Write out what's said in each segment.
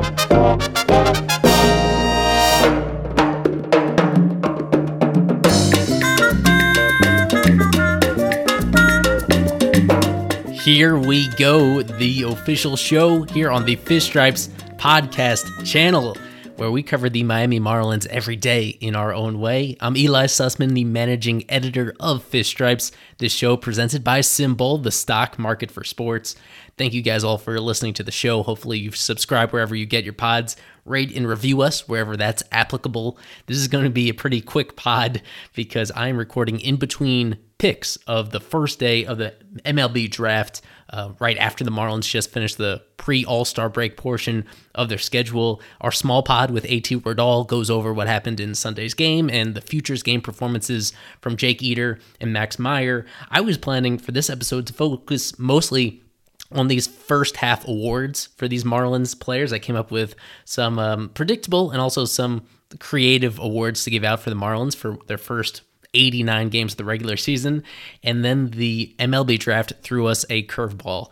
Here we go, the official show here on the Fish Stripes podcast channel, where we cover the Miami Marlins every day in our own way. I'm Eli Sussman, the managing editor of Fish Stripes, this show presented by Symbol, the stock market for sports. Thank you guys all for listening to the show. Hopefully you've subscribed wherever you get your pods. Rate and review us wherever that's applicable. This is going to be a pretty quick pod because I'm recording in between picks of the first day of the MLB draft, right after the Marlins just finished the pre-All-Star break portion of their schedule. Our small pod with A.T. Wardall goes over what happened in Sunday's game and the futures game performances from Jake Eder and Max Meyer. I was planning for this episode to focus mostly on these first half awards for these Marlins players. I came up with some predictable and also some creative awards to give out for the Marlins for their first 89 games of the regular season, and then the MLB draft threw us a curveball.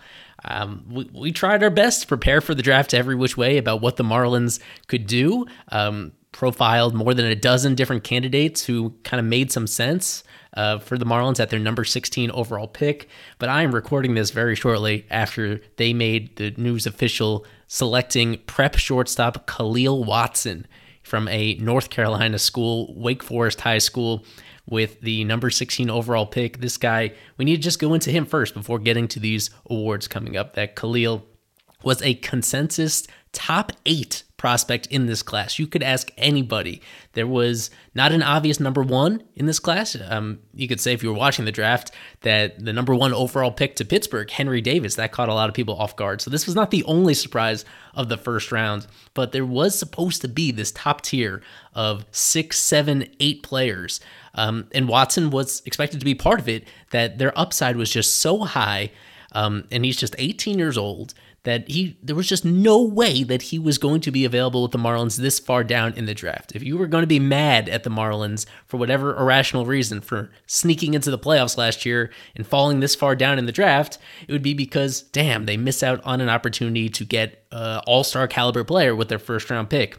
We tried our best to prepare for the draft every which way about what the Marlins could do, profiled more than a dozen different candidates who kind of made some sense for the Marlins at their number 16 overall pick, but I am recording this very shortly after they made the news official selecting prep shortstop Khalil Watson from a North Carolina school, Wake Forest High School, with the number 16 overall pick. This guy, we need to just go into him first before getting to these awards coming up. That Khalil was a consensus top 8 prospect in this class. You could ask anybody. There was not an obvious number 1 in this class. You could say if you were watching the draft that the number 1 overall pick to Pittsburgh, Henry Davis, that caught a lot of people off guard. So this was not the only surprise of the first round, but there was supposed to be this top tier of 6, 7, 8 players. And Watson was expected to be part of it, that their upside was just so high, and he's just 18 years old, that there was just no way that he was going to be available with the Marlins this far down in the draft. If you were going to be mad at the Marlins for whatever irrational reason for sneaking into the playoffs last year and falling this far down in the draft, it would be because, damn, they miss out on an opportunity to get an all-star caliber player with their first-round pick.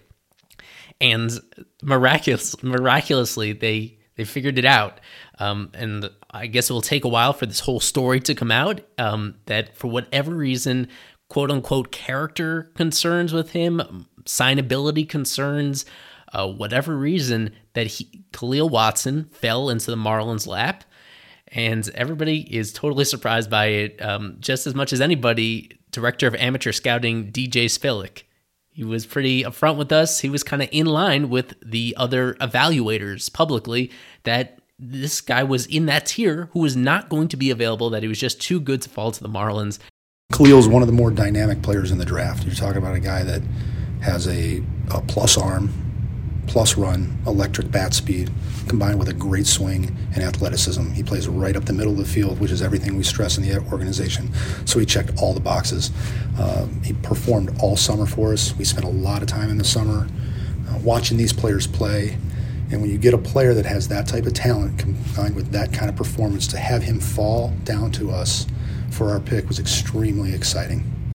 And miraculously, they figured it out. And I guess it will take a while for this whole story to come out, that for whatever reason, quote-unquote character concerns with him, signability concerns, whatever reason, that Khalil Watson fell into the Marlins' lap. And everybody is totally surprised by it, just as much as anybody. Director of Amateur Scouting, DJ Spillick, he was pretty upfront with us. He was kind of in line with the other evaluators publicly that this guy was in that tier who was not going to be available, that he was just too good to fall to the Marlins. Khalil's one of the more dynamic players in the draft. You're talking about a guy that has a plus arm, plus run, electric bat speed, combined with a great swing and athleticism. He plays right up the middle of the field, which is everything we stress in the organization. So he checked all the boxes. He performed all summer for us. We spent a lot of time in the summer watching these players play. And when you get a player that has that type of talent combined with that kind of performance, to have him fall down to us for our pick was extremely exciting.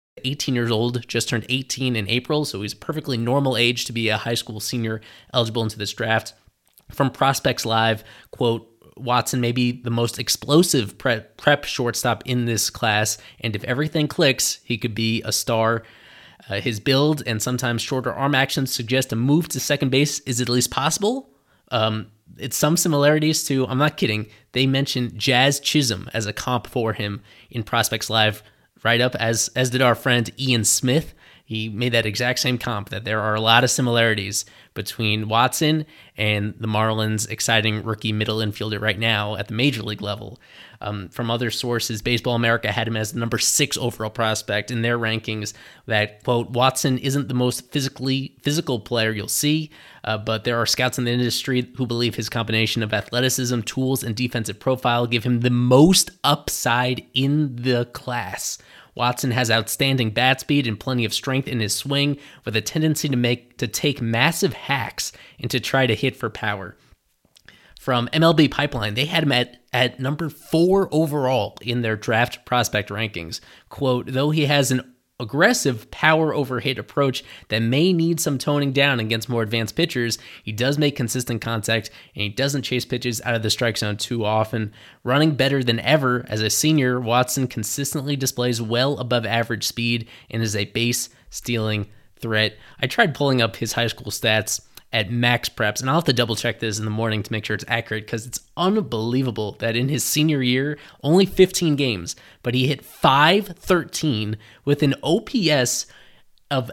18 years old, just turned 18 in April, so he's a perfectly normal age to be a high school senior eligible into this draft. From Prospects Live, quote, Watson may be the most explosive prep shortstop in this class, and if everything clicks, he could be a star. His build and sometimes shorter arm actions suggest a move to second base is at least possible. It's some similarities to, I'm not kidding, they mentioned Jazz Chisholm as a comp for him in Prospects Live write-up, as did our friend Ian Smith. He made that exact same comp, that there are a lot of similarities between Watson and the Marlins' exciting rookie middle infielder right now at the major league level. From other sources, Baseball America had him as the number 6 overall prospect in their rankings, that, quote, Watson isn't the most physical player you'll see, but there are scouts in the industry who believe his combination of athleticism, tools, and defensive profile give him the most upside in the class. Watson has outstanding bat speed and plenty of strength in his swing, with a tendency to take massive hacks and to try to hit for power. From MLB Pipeline, they had him at number 4 overall in their draft prospect rankings. Quote, though he has an aggressive power over hit approach that may need some toning down against more advanced pitchers. He does make consistent contact, and he doesn't chase pitches out of the strike zone too often. Running better than ever as a senior, Watson consistently displays well above average speed and is a base stealing threat. I tried pulling up his high school stats at Max Preps, and I'll have to double check this in the morning to make sure it's accurate, because it's unbelievable that in his senior year, only 15 games, but he hit .513 with an OPS of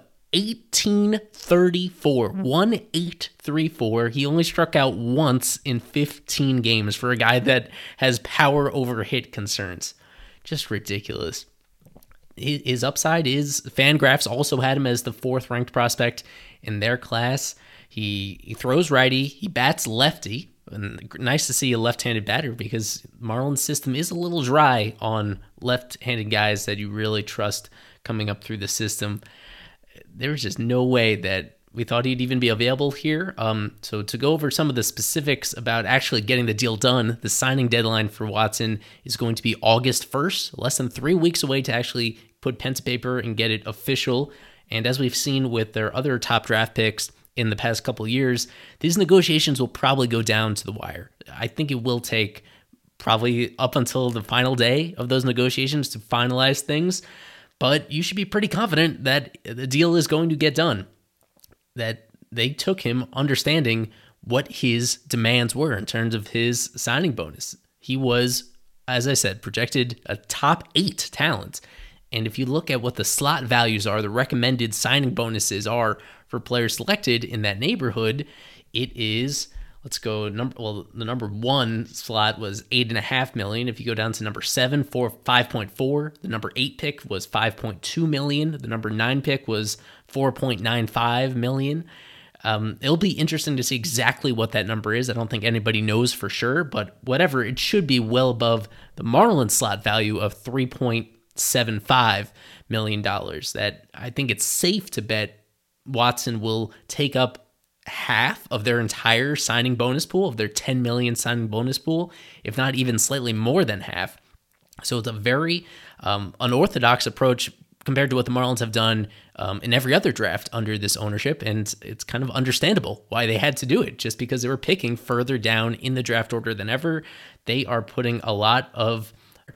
1834. He only struck out once in 15 games for a guy that has power over hit concerns. Just ridiculous. His upside is, Fangraphs also had him as the 4th ranked prospect in their class. He throws righty, he bats lefty, and nice to see a left-handed batter, because Marlins' system is a little dry on left-handed guys that you really trust coming up through the system. There was just no way that we thought he'd even be available here. So to go over some of the specifics about actually getting the deal done, the signing deadline for Watson is going to be August 1st, less than 3 weeks away to actually put pen to paper and get it official. And as we've seen with their other top draft picks in the past couple of years, these negotiations will probably go down to the wire. I think it will take probably up until the final day of those negotiations to finalize things, but you should be pretty confident that the deal is going to get done, that they took him understanding what his demands were in terms of his signing bonus. He was, as I said, projected a top 8 talent. And if you look at what the slot values are, the recommended signing bonuses are for players selected in that neighborhood, it is, the number 1 slot was $8.5 million. If you go down to number 7, 5.4. The number 8 pick was $5.2 million. The number 9 pick was $4.95 million. It'll be interesting to see exactly what that number is. I don't think anybody knows for sure, but whatever, it should be well above the Marlins slot value of $3.75 million. That I think it's safe to bet Watson will take up half of their entire signing bonus pool, of their $10 million signing bonus pool, if not even slightly more than half. So it's a very unorthodox approach compared to what the Marlins have done in every other draft under this ownership, and it's kind of understandable why they had to do it, just because they were picking further down in the draft order than ever. They are putting a lot of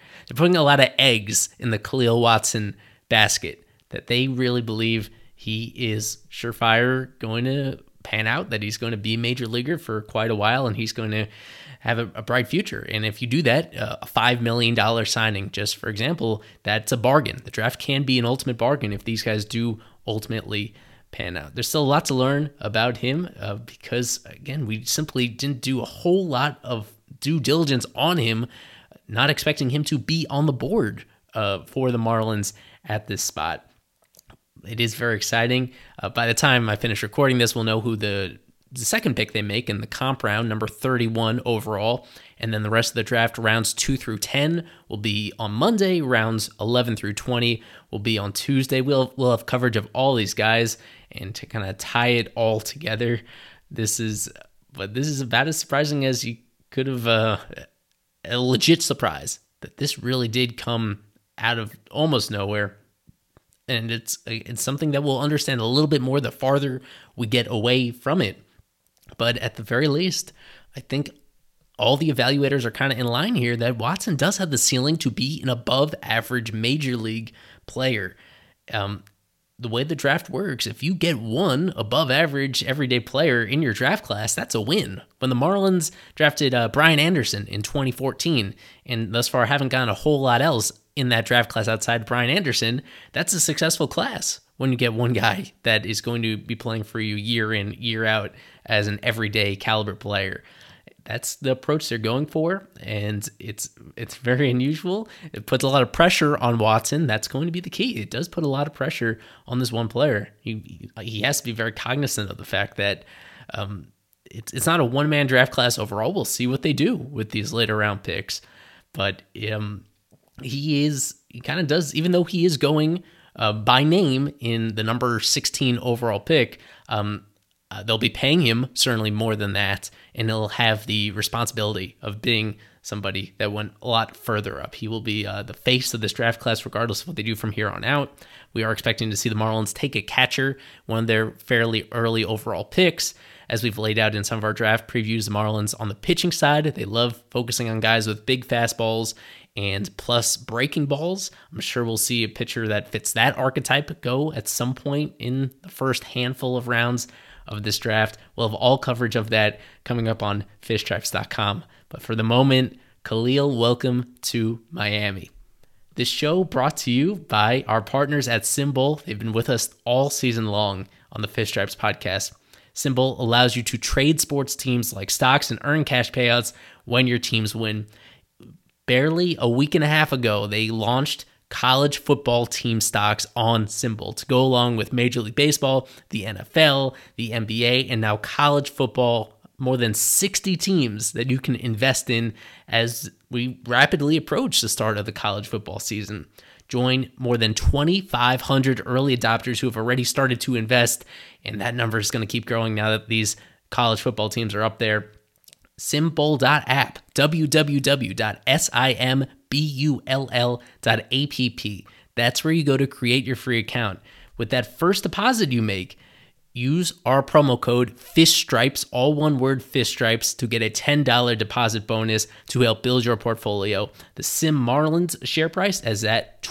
eggs in the Khalil Watson basket, that they really believe he is surefire going to pan out, that he's going to be a major leaguer for quite a while, and he's going to have a bright future. And if you do that, a $5 million signing, just for example, that's a bargain. The draft can be an ultimate bargain if these guys do ultimately pan out. There's still a lot to learn about him because, again, we simply didn't do a whole lot of due diligence on him, not expecting him to be on the board for the Marlins at this spot. It is very exciting. By the time I finish recording this, we'll know who the second pick they make in the comp round, number 31 overall. And then the rest of the draft, rounds 2 through 10, will be on Monday. Rounds 11 through 20 will be on Tuesday. We'll have coverage of all these guys, and to kind of tie it all together, this is about as surprising as you could have, a legit surprise that this really did come out of almost nowhere. And it's something that we'll understand a little bit more the farther we get away from it. But at the very least, I think all the evaluators are kind of in line here that Watson does have the ceiling to be an above-average major league player. The way the draft works, if you get one above-average everyday player in your draft class, that's a win. When the Marlins drafted Brian Anderson in 2014, and thus far haven't gotten a whole lot else in that draft class outside Brian Anderson, that's a successful class when you get one guy that is going to be playing for you year in, year out as an everyday caliber player. That's the approach they're going for, and it's very unusual. It puts a lot of pressure on Watson. That's going to be the key. It does put a lot of pressure on this one player. He has to be very cognizant of the fact that it's not a one-man draft class overall. We'll see what they do with these later round picks, but he kind of does, even though he is going by name in the number 16 overall pick, They'll be paying him certainly more than that, and he'll have the responsibility of being somebody that went a lot further up. He will be the face of this draft class regardless of what they do from here on out. We are expecting to see the Marlins take a catcher, one of their fairly early overall picks. As we've laid out in some of our draft previews, the Marlins on the pitching side, they love focusing on guys with big fastballs and plus breaking balls. I'm sure we'll see a pitcher that fits that archetype go at some point in the first handful of rounds of this draft. We'll have all coverage of that coming up on fishstripes.com. But for the moment, Khalil, welcome to Miami. This show brought to you by our partners at SimBull. They've been with us all season long on the Fish Stripes podcast. SimBull allows you to trade sports teams like stocks and earn cash payouts when your teams win. Barely a week and a half ago, they launched college football team stocks on SimBull to go along with Major League Baseball, the NFL, the NBA, and now college football. More than 60 teams that you can invest in as we rapidly approach the start of the college football season. Join more than 2,500 early adopters who have already started to invest, and that number is going to keep growing now that these college football teams are up there. SimBull.app, www.simbull.app. That's where you go to create your free account. With that first deposit you make, use our promo code FISHSTRIPES, all one word FISHSTRIPES, to get a $10 deposit bonus to help build your portfolio. The Sim Marlins share price is at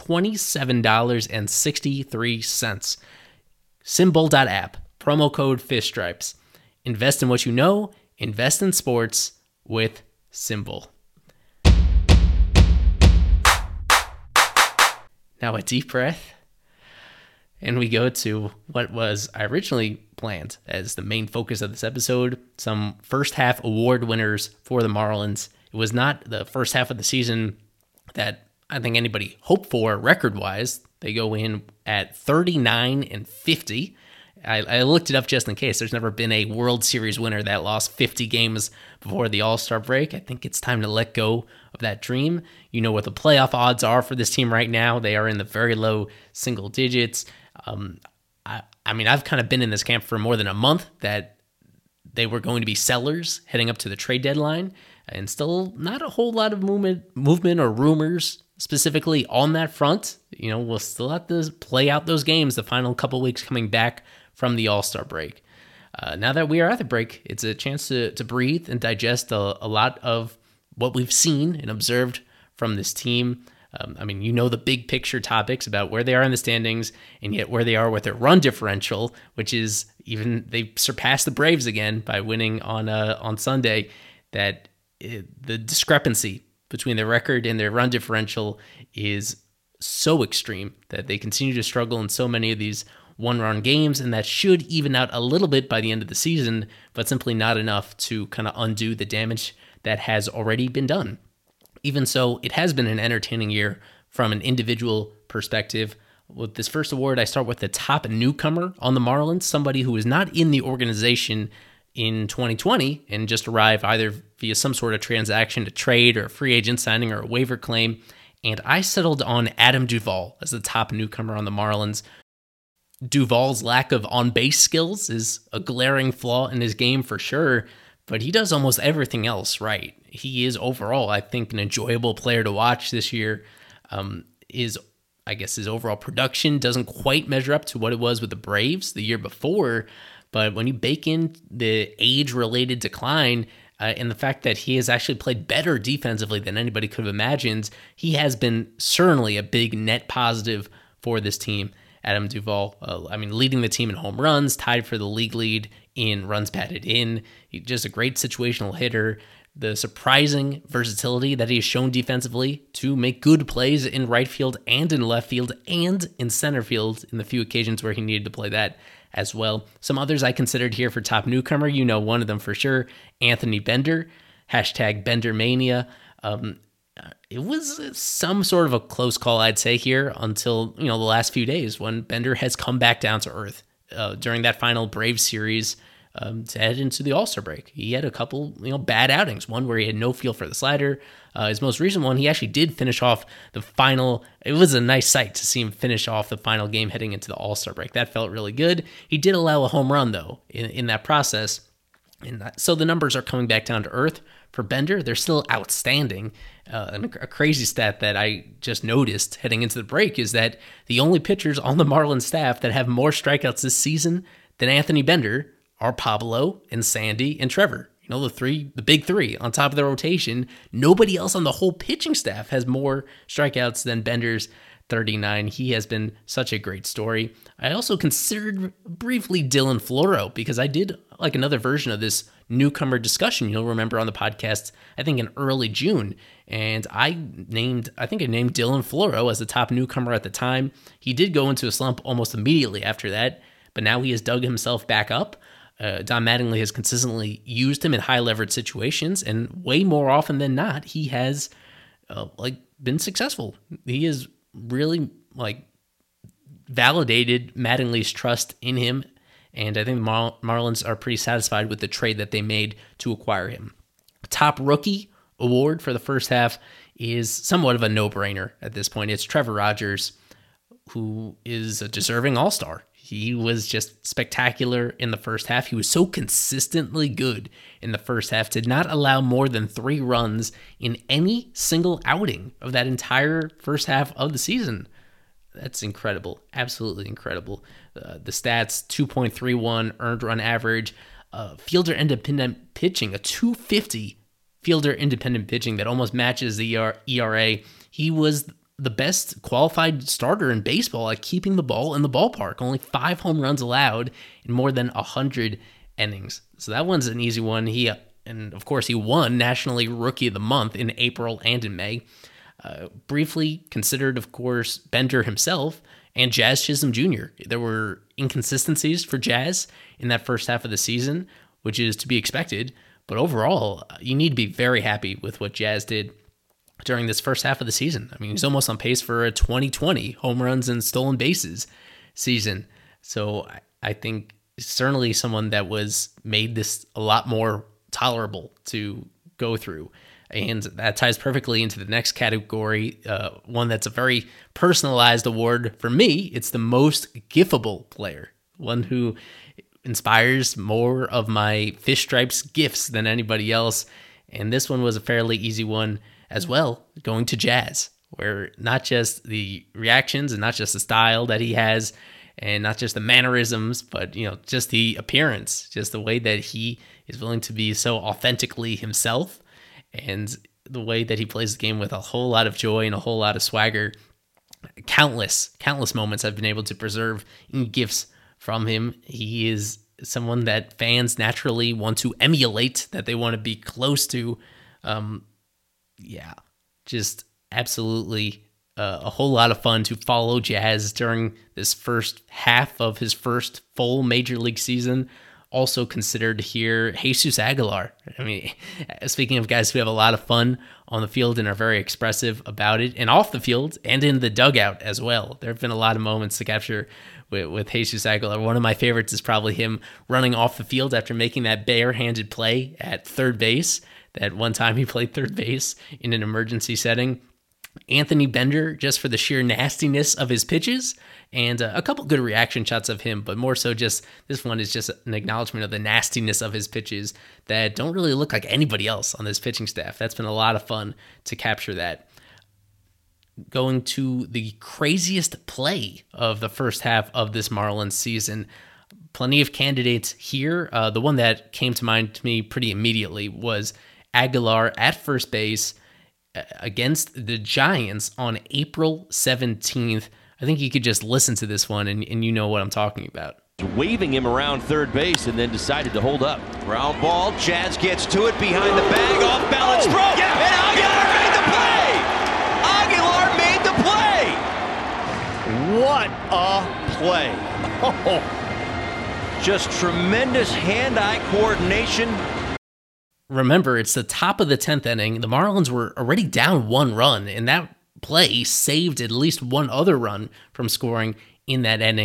$27.63. SimBull.app, promo code FISHSTRIPES. Invest in what you know, invest in sports with SimBull. Now a deep breath. And we go to what was originally planned as the main focus of this episode, some first half award winners for the Marlins. It was not the first half of the season that I think anybody hoped for record-wise. They go in at 39-50. I looked it up just in case. There's never been a World Series winner that lost 50 games before the All-Star break. I think it's time to let go of that dream. You know what the playoff odds are for this team right now. They are in the very low single digits. I mean, I've kind of been in this camp for more than a month that they were going to be sellers heading up to the trade deadline, and still not a whole lot of movement or rumors specifically on that front. You know, we'll still have to play out those games the final couple weeks coming back from the All-Star break. Now that we are at the break, it's a chance to breathe and digest a lot of what we've seen and observed from this team. I mean, you know the big picture topics about where they are in the standings and yet where they are with their run differential, which is they surpassed the Braves again by winning on Sunday. That the discrepancy between their record and their run differential is so extreme that they continue to struggle in so many of these one-run games, and that should even out a little bit by the end of the season, but simply not enough to kind of undo the damage that has already been done. Even so, it has been an entertaining year from an individual perspective. With this first award, I start with the top newcomer on the Marlins, somebody who was not in the organization in 2020 and just arrived either via some sort of transaction to trade or a free agent signing or a waiver claim. And I settled on Adam Duvall as the top newcomer on the Marlins. Duvall's lack of on-base skills is a glaring flaw in his game for sure, but he does almost everything else right. He is overall, I think, an enjoyable player to watch this year. His overall production doesn't quite measure up to what it was with the Braves the year before, but when you bake in the age-related decline and the fact that he has actually played better defensively than anybody could have imagined, he has been certainly a big net positive for this team. Adam Duvall, leading the team in home runs, tied for the league lead in runs batted in. He's just a great situational hitter. The surprising versatility that he has shown defensively to make good plays in right field and in left field and in center field in the few occasions where he needed to play that as well. Some others I considered here for top newcomer, you know one of them for sure, Anthony Bender, #BenderMania. It was some sort of a close call, I'd say, here until the last few days when Bender has come back down to earth. During that final Braves series, to head into the All-Star break. He had a couple, bad outings. One where he had no feel for the slider. His most recent one, he actually did finish off the final. It was a nice sight to see him finish off the final game heading into the All-Star break. That felt really good. He did allow a home run, though, in that process. And so the numbers are coming back down to earth for Bender. They're still outstanding. And a crazy stat that I just noticed heading into the break is that the only pitchers on the Marlins staff that have more strikeouts this season than Anthony Bender are Pablo and Sandy and Trevor. The big three on top of the rotation. Nobody else on the whole pitching staff has more strikeouts than Bender's 39. He has been such a great story. I also considered briefly Dylan Floro because I did like another version of this newcomer discussion. You'll remember on the podcast, I think in early June, and I named Dylan Floro as the top newcomer at the time. He did go into a slump almost immediately after that, but now he has dug himself back up. Don Mattingly has consistently used him in high leverage situations, and way more often than not, he has been successful. He has really validated Mattingly's trust in him, and I think the Marlins are pretty satisfied with the trade that they made to acquire him. Top rookie award for the first half is somewhat of a no-brainer at this point. It's Trevor Rogers, who is a deserving all-star. He was just spectacular in the first half. He was so consistently good in the first half, did not allow more than 3 runs in any single outing of that entire first half of the season. That's incredible. Absolutely incredible. The stats, 2.31 earned run average, fielder independent pitching, a 250 fielder independent pitching that almost matches the ERA. He was the best qualified starter in baseball at keeping the ball in the ballpark. Only 5 home runs allowed in more than 100 innings. So that one's an easy one. And of course, he won National League Rookie of the Month in April and in May. Briefly considered, of course, Bender himself and Jazz Chisholm Jr. There were inconsistencies for Jazz in that first half of the season, which is to be expected. But overall, you need to be very happy with what Jazz did during this first half of the season. I mean, he's almost on pace for a 2020 home runs and stolen bases season. So I think certainly someone that was made this a lot more tolerable to go through. And that ties perfectly into the next category, one that's a very personalized award for me. It's the most gifable player, one who inspires more of my Fish Stripes gifts than anybody else. And this one was a fairly easy one as well, going to Jazz, where not just the reactions and not just the style that he has and not just the mannerisms, but just the appearance, just the way that he is willing to be so authentically himself and the way that he plays the game with a whole lot of joy and a whole lot of swagger. Countless moments I've been able to preserve in gifts from him. He is someone that fans naturally want to emulate, that they want to be close to. Just absolutely a whole lot of fun to follow Jazz during this first half of his first full major league season. Also considered here, Jesus Aguilar. I mean, speaking of guys who have a lot of fun on the field and are very expressive about it, and off the field and in the dugout as well. There have been a lot of moments to capture with Jesus Aguilar. One of my favorites is probably him running off the field after making that barehanded play at third base. That one time he played third base in an emergency setting. Anthony Bender, just for the sheer nastiness of his pitches, and a couple good reaction shots of him, but more so just, this one is just an acknowledgement of the nastiness of his pitches that don't really look like anybody else on this pitching staff. That's been a lot of fun to capture that. Going to the craziest play of the first half of this Marlins season, plenty of candidates here. The one that came to mind to me pretty immediately was Aguilar at first base against the Giants on April 17th. I think you could just listen to this one and you know what I'm talking about. Waving him around third base and then decided to hold up. Ground ball, Jazz gets to it behind the bag, off balance throw, yeah, and Aguilar made the play! Aguilar made the play! What a play! Oh, just tremendous hand-eye coordination. Remember, it's the top of the 10th inning. The Marlins were already down 1 run, and that play saved at least one other run from scoring in that inning.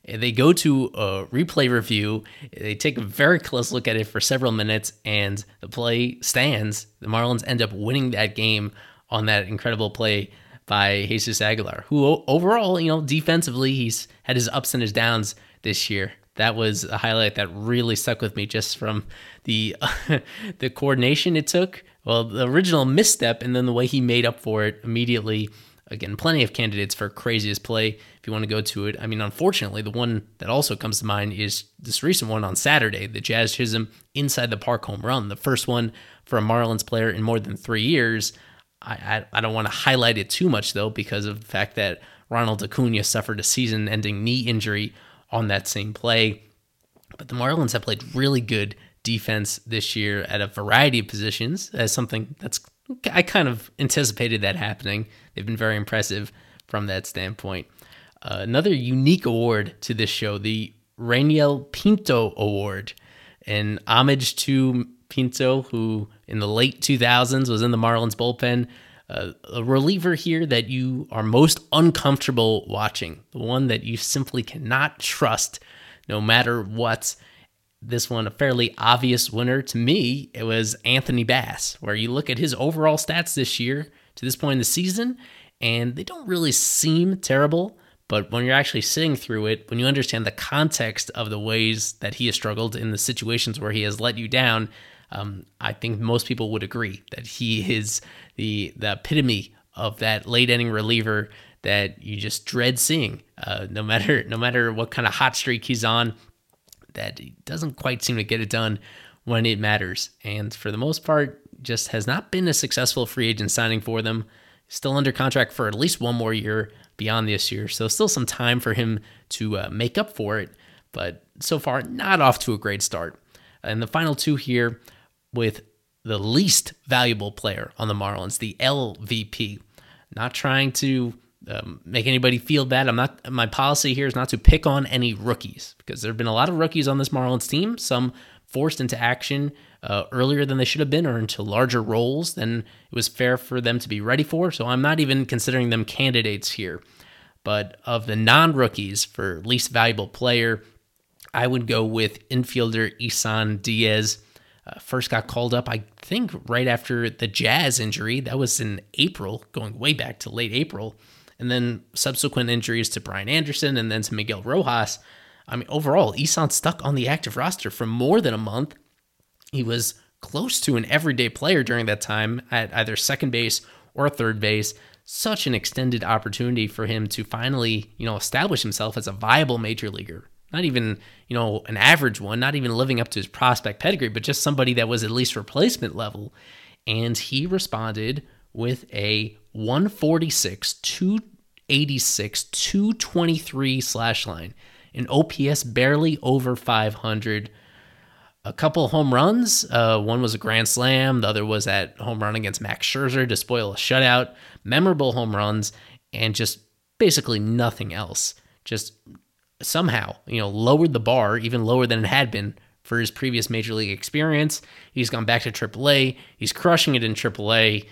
They go to a replay review. They take a very close look at it for several minutes, and the play stands. The Marlins end up winning that game on that incredible play by Jesus Aguilar, who overall, defensively, he's had his ups and his downs this year. That was a highlight that really stuck with me just from the the coordination it took. Well, the original misstep and then the way he made up for it immediately. Again, plenty of candidates for craziest play if you want to go to it. I mean, unfortunately, the one that also comes to mind is this recent one on Saturday, the Jazz Chisholm inside the park home run, the first one for a Marlins player in more than 3 years. I don't want to highlight it too much, though, because of the fact that Ronald Acuna suffered a season-ending knee injury on that same play. But the Marlins have played really good defense this year at a variety of positions, as something I kind of anticipated that happening. They've been very impressive from that standpoint. Another unique award to this show, the Raniel Pinto Award, an homage to Pinto, who in the late 2000s was in the Marlins bullpen, a reliever here that you are most uncomfortable watching, the one that you simply cannot trust no matter what. This one, a fairly obvious winner to me, it was Anthony Bass, where you look at his overall stats this year to this point in the season, and they don't really seem terrible, but when you're actually sitting through it, when you understand the context of the ways that he has struggled in the situations where he has let you down, I think most people would agree that he is the epitome of that late inning reliever that you just dread seeing. No matter what kind of hot streak he's on, that he doesn't quite seem to get it done when it matters. And for the most part, just has not been a successful free agent signing for them. Still under contract for at least one more year beyond this year. So still some time for him to make up for it. But so far, not off to a great start. And the final two here with the least valuable player on the Marlins, the LVP. Not trying to make anybody feel bad. My policy here is not to pick on any rookies, because there have been a lot of rookies on this Marlins team, some forced into action earlier than they should have been, or into larger roles than it was fair for them to be ready for. So I'm not even considering them candidates here. But of the non-rookies for least valuable player, I would go with infielder Isan Diaz. First got called up, I think, right after the Jazz injury. That was in April, going way back to late April. And then subsequent injuries to Brian Anderson and then to Miguel Rojas. I mean, overall, Isan stuck on the active roster for more than a month. He was close to an everyday player during that time at either second base or third base. Such an extended opportunity for him to finally, establish himself as a viable major leaguer. Not even, an average one, not even living up to his prospect pedigree, but just somebody that was at least replacement level. And he responded with a 146, 286, 223 slash line, an OPS barely over 500. A couple home runs. One was a grand slam. The other was that home run against Max Scherzer to spoil a shutout. Memorable home runs, and just basically nothing else. Just somehow, lowered the bar even lower than it had been for his previous major league experience. He's gone back to AAA. He's crushing it in AAA.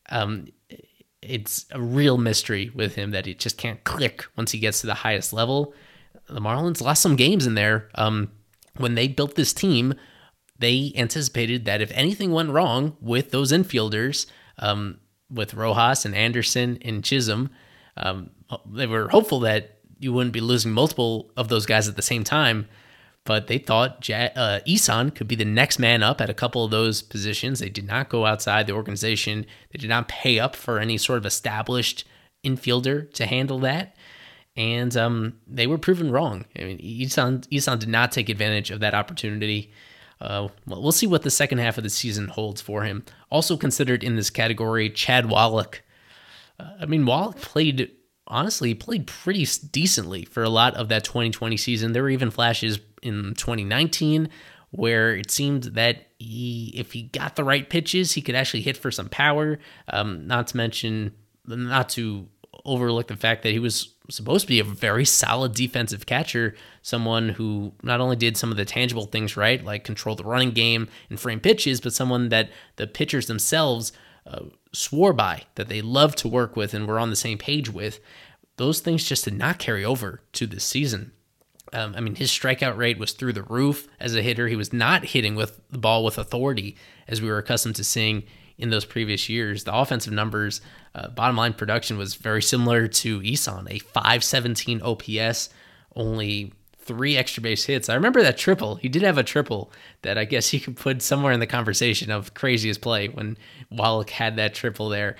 It's a real mystery with him that it just can't click once he gets to the highest level. The Marlins lost some games in there. When they built this team, they anticipated that if anything went wrong with those infielders, with Rojas and Anderson and Chisholm, they were hopeful that you wouldn't be losing multiple of those guys at the same time. But they thought Isan could be the next man up at a couple of those positions. They did not go outside the organization. They did not pay up for any sort of established infielder to handle that. And they were proven wrong. I mean, Isan did not take advantage of that opportunity. We'll see what the second half of the season holds for him. Also considered in this category, Chad Wallach. Wallach played pretty decently for a lot of that 2020 season. There were even flashes in 2019 where it seemed that if he got the right pitches, he could actually hit for some power. Not to overlook the fact that he was supposed to be a very solid defensive catcher, someone who not only did some of the tangible things right, like control the running game and frame pitches, but someone that the pitchers themselves swore by, that they loved to work with and were on the same page with. Those things just did not carry over to this season. His strikeout rate was through the roof as a hitter. He was not hitting with the ball with authority as we were accustomed to seeing in those previous years. The offensive numbers, bottom line production was very similar to Isan, a 517 OPS, only 3 extra base hits. I remember that triple. He did have a triple that I guess he could put somewhere in the conversation of craziest play when Wallach had that triple there.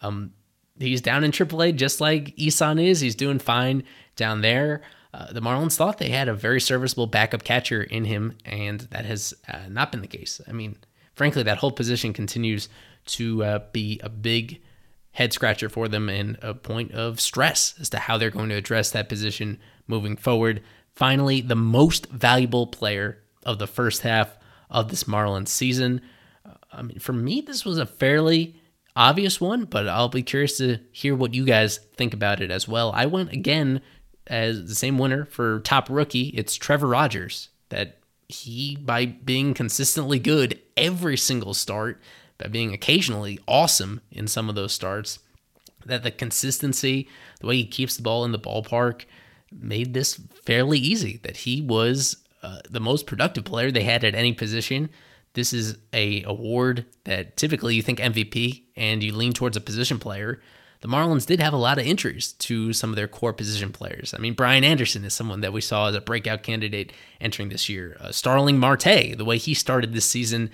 He's down in AAA just like Isan is. He's doing fine down there. The Marlins thought they had a very serviceable backup catcher in him, and that has not been the case. Frankly, that whole position continues to be a big head scratcher for them and a point of stress as to how they're going to address that position moving forward. Finally, the most valuable player of the first half of this Marlins season. For me, this was a fairly obvious one, but I'll be curious to hear what you guys think about it as well. I went again as the same winner for top rookie. It's Trevor Rogers. That he, by being consistently good every single start, by being occasionally awesome in some of those starts, that the consistency, the way he keeps the ball in the ballpark, made this fairly easy, that he was the most productive player they had at any position. This is a award that typically you think MVP and you lean towards a position player. The Marlins did have a lot of injuries to some of their core position players. Brian Anderson is someone that we saw as a breakout candidate entering this year. Starling Marte, the way he started this season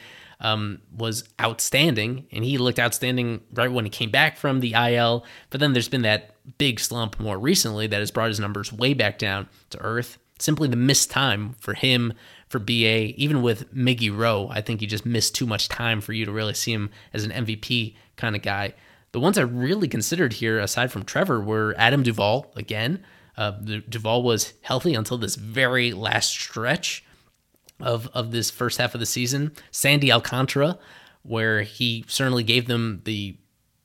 was outstanding, and he looked outstanding right when he came back from the IL. But then there's been that big slump more recently that has brought his numbers way back down to earth. Simply the missed time for him, for BA, even with Miggy Rowe, I think he just missed too much time for you to really see him as an MVP kind of guy. The ones I really considered here, aside from Trevor, were Adam Duvall again. Duvall was healthy until this very last stretch of this first half of the season. Sandy Alcantara, where he certainly gave them the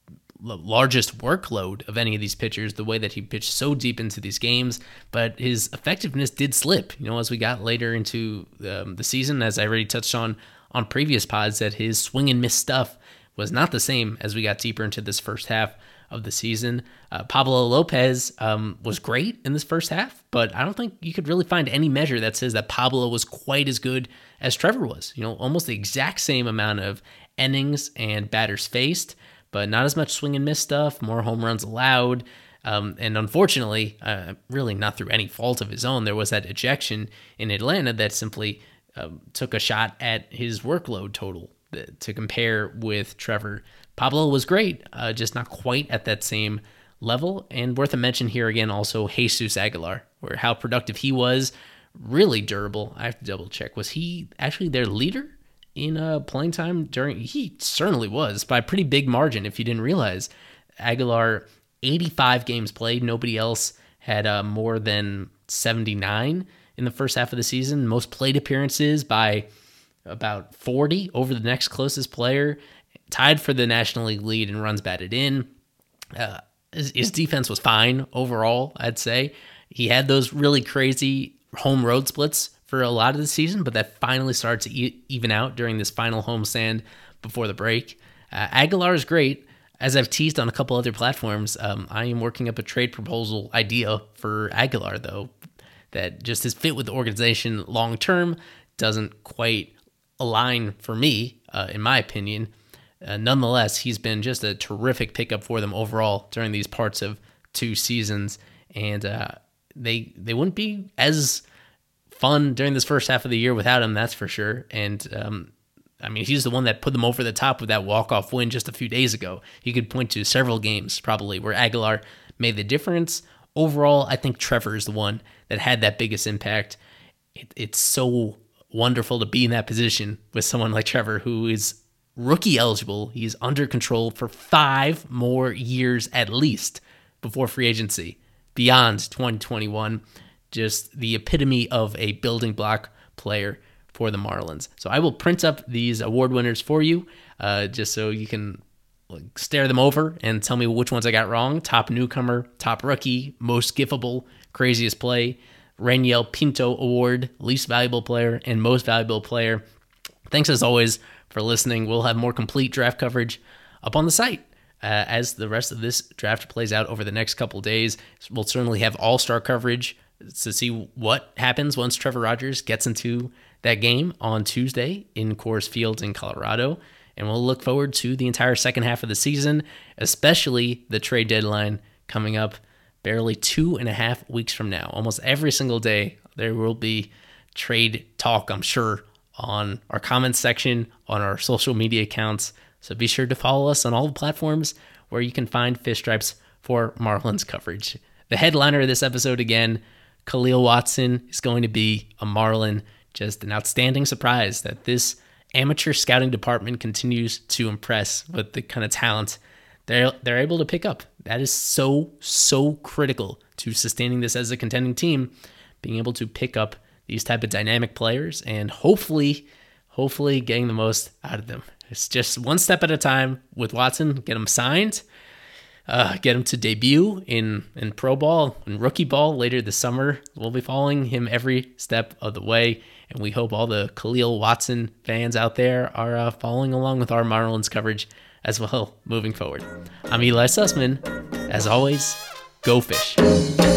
largest workload of any of these pitchers, the way that he pitched so deep into these games, but his effectiveness did slip, as we got later into the season, as I already touched on previous pods, that his swing and miss stuff was not the same as we got deeper into this first half of the season. Pablo Lopez was great in this first half, but I don't think you could really find any measure that says that Pablo was quite as good as Trevor was. Almost the exact same amount of innings and batters faced, but not as much swing and miss stuff, more home runs allowed. And unfortunately, really not through any fault of his own, there was that ejection in Atlanta that simply took a shot at his workload total to compare with Trevor. Pablo was great, just not quite at that same level. And worth a mention here again, also Jesus Aguilar, where how productive he was, really durable. I have to double check. Was he actually their leader in playing time during? He certainly was, by a pretty big margin, if you didn't realize. Aguilar, 85 games played. Nobody else had more than 79 in the first half of the season. Most plate appearances by about 40 over the next closest player. Tied for the National League lead in runs batted in. His defense was fine overall, I'd say. He had those really crazy home road splits for a lot of the season, but that finally started to even out during this final homestand before the break. Aguilar is great. As I've teased on a couple other platforms, I am working up a trade proposal idea for Aguilar, though, that just his fit with the organization long-term doesn't quite align for me, in my opinion. Nonetheless, he's been just a terrific pickup for them overall during these parts of 2 seasons, and they wouldn't be as fun during this first half of the year without him, that's for sure. And he's the one that put them over the top with that walk-off win just a few days ago. You could point to several games probably where Aguilar made the difference. Overall, I think Trevor is the one that had that biggest impact. It's so wonderful to be in that position with someone like Trevor, who is rookie eligible. He's under control for 5 more years at least before free agency, beyond 2021. Just the epitome of a building block player for the Marlins. So I will print up these award winners for you, just so you can stare them over and tell me which ones I got wrong. Top newcomer, top rookie, most giftable, craziest play, Raniel Pinto Award, least valuable player, and most valuable player. Thanks as always for listening. We'll have more complete draft coverage up on the site as the rest of this draft plays out over the next couple days. We'll certainly have all-star coverage to see what happens once Trevor Rogers gets into that game on Tuesday in Coors Field in Colorado. And we'll look forward to the entire second half of the season, especially the trade deadline coming up barely 2.5 weeks from now. Almost every single day, there will be trade talk, I'm sure, on our comments section, on our social media accounts. So be sure to follow us on all the platforms where you can find Fish Stripes for Marlins coverage. The headliner of this episode, again, Khalil Watson is going to be a Marlin. Just an outstanding surprise that this amateur scouting department continues to impress with the kind of talent they're able to pick up. That is so critical to sustaining this as a contending team, being able to pick up these type of dynamic players and hopefully getting the most out of them. It's just one step at a time with Watson. Get him signed, get him to debut in pro ball and rookie ball later this summer. We'll be following him every step of the way, and we hope all the Khalil Watson fans out there are following along with our Marlins coverage as well moving forward. I'm Eli Sussman. As always, go Fish.